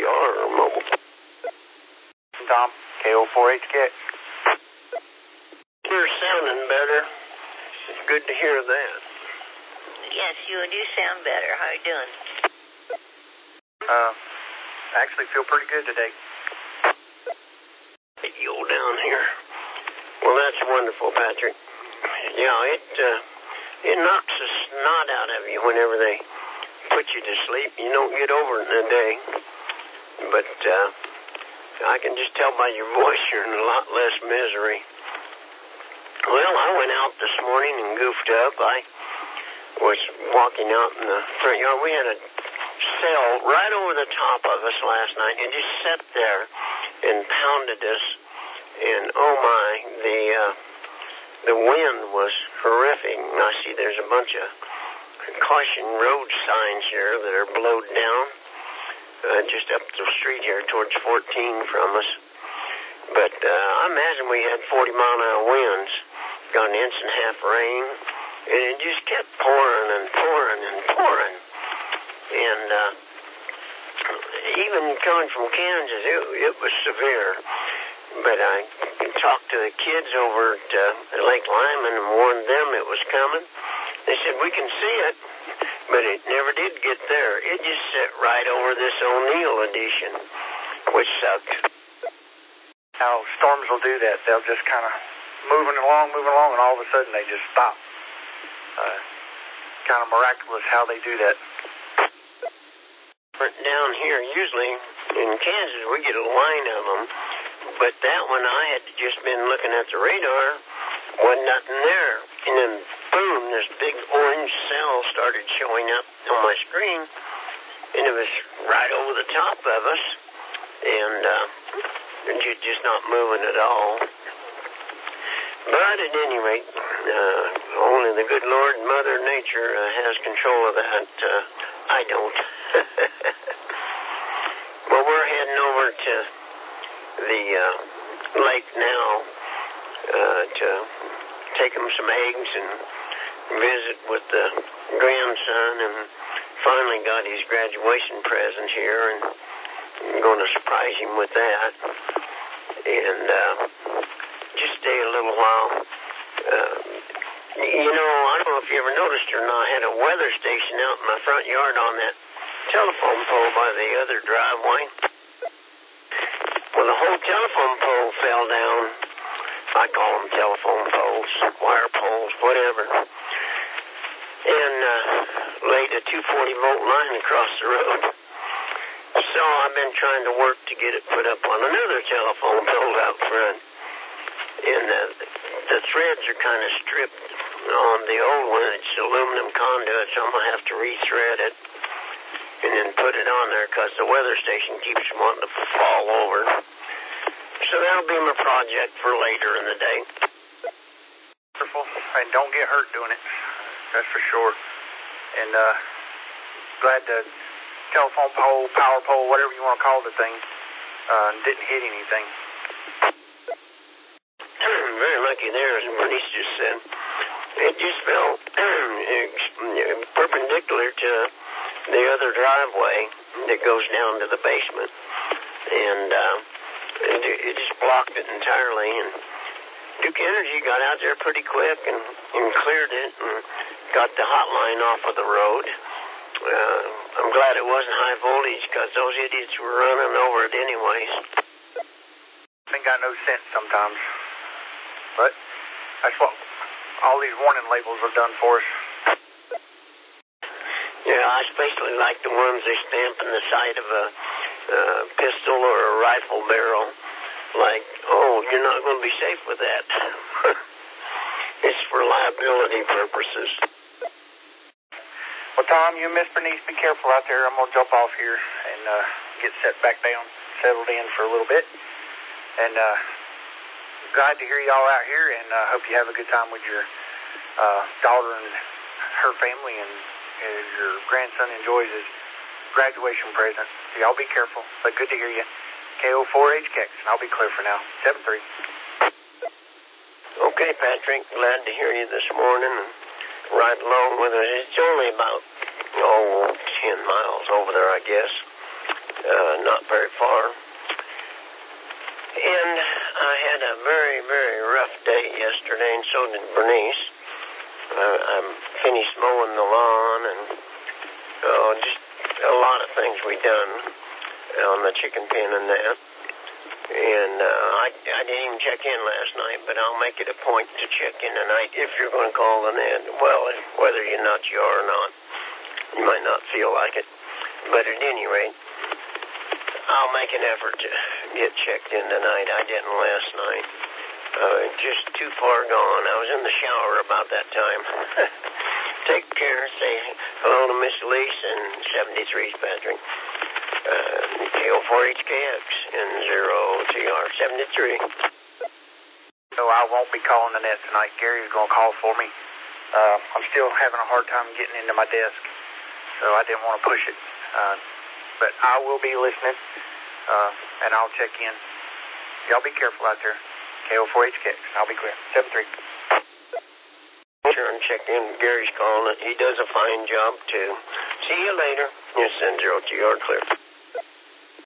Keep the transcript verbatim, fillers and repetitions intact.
R or mobile. Tom, K O four H K X. You're sounding better. It's good to hear that. Yes, you do sound better. How you doing? Uh, I actually feel pretty good today. You down here. Well, that's wonderful, Patrick. Yeah, it uh, it knocks the snot out of you whenever they put you to sleep. You don't get over it in a day. But uh, I can just tell by your voice you're in a lot less misery. Well, I went out this morning and goofed up. I was walking out in the front yard. We had a cell right over the top of us last night. It just sat there and pounded us. And oh my, the uh, the wind was horrific. I see there's a bunch of caution road signs here that are blowed down uh, just up the street here towards fourteen from us. But uh, I imagine we had forty mile an hour winds. Got an inch and a half rain, and it just kept pouring and pouring and pouring. And uh, even coming from Kansas, it, it was severe. But I talked to the kids over at uh, Lake Lyman and warned them it was coming. They said, we can see it, but it never did get there. It just sat right over this O'Neill edition, which sucked. Now, storms will do that. They'll just kind of moving along, moving along, and all of a sudden they just stop. Uh, kind of miraculous how they do that. Down here, usually in Kansas, we get a line of them. But that one, I had just been looking at the radar, wasn't nothing there. And then, boom, this big orange cell started showing up on my screen, and it was right over the top of us, and uh, just not moving at all. But at any rate, uh, only the good Lord and Mother Nature uh, has control of that. Uh, I don't. Well, we're heading over to the uh, lake now uh, to take him some eggs and visit with the grandson, and finally got his graduation present here, and I'm going to surprise him with that, and uh, just stay a little while. Uh, you know, I don't know if you ever noticed or not, I had a weather station out in my front yard on that telephone pole by the other driveway. Well, the whole telephone pole fell down. I call them telephone poles, wire poles, whatever. And uh, laid a two forty volt line across the road. So I've been trying to work to get it put up on another telephone pole out front. And uh, the threads are kind of stripped on the old one. It's aluminum conduit, so I'm going to have to rethread it and then put it on there because the weather station keeps wanting to fall over. So that'll be my project for later in the day. Wonderful. And don't get hurt doing it. That's for sure. And uh, glad the telephone pole, power pole, whatever you want to call the thing, uh, didn't hit anything. Very lucky there, as Bernice just said. It just fell perpendicular to the other driveway that goes down to the basement. And uh, it, it just blocked it entirely. And Duke Energy got out there pretty quick and, and cleared it and got the hotline off of the road. Uh, I'm glad it wasn't high voltage because those idiots were running over it anyways. Ain't got no sense sometimes. But that's what all these warning labels are done for us. Yeah, I especially like the ones they stamp in the side of a uh, pistol or a rifle barrel. Like, oh, you're not going to be safe with that. It's for liability purposes. Well, Tom, you and Miss Bernice, be careful out there. I'm going to jump off here and uh, get set back down, settled in for a little bit. And uh, glad to hear y'all out here, and I uh, hope you have a good time with your uh, daughter and her family, and uh, your grandson enjoys his graduation present. So y'all be careful, but good to hear you. K O four H K X, and I'll be clear for now. seven three. Okay, Patrick, glad to hear you this morning and ride along with us. It's only about, oh, ten miles over there, I guess. Uh, not very very far. And I had a very, very rough day yesterday, and so did Bernice. Uh, I finished mowing the lawn and oh, just a lot of things we done on the chicken pen and that. And uh, I, I didn't even check in last night, but I'll make it a point to check in tonight if you're going to call in. Well, whether you're nuts you are or not, you might not feel like it. But at any rate, I'll make an effort to get checked in tonight. I didn't last night. Uh, just too far gone. I was in the shower about that time. Take care. Say hello to Miss Elise and seventy-three's Patrick. Uh, K O four H K X and zero T R seventy-three. So I won't be calling the net tonight. Gary's going to call for me. Uh, I'm still having a hard time getting into my desk, so I didn't want to push it. Uh, but I will be listening, uh, and I'll check in. Y'all be careful out there. K O four H K X. I'll be clear. seven three. Sure, and check in. Gary's calling. He does a fine job, too. See you later. Yes, and zero T R clear.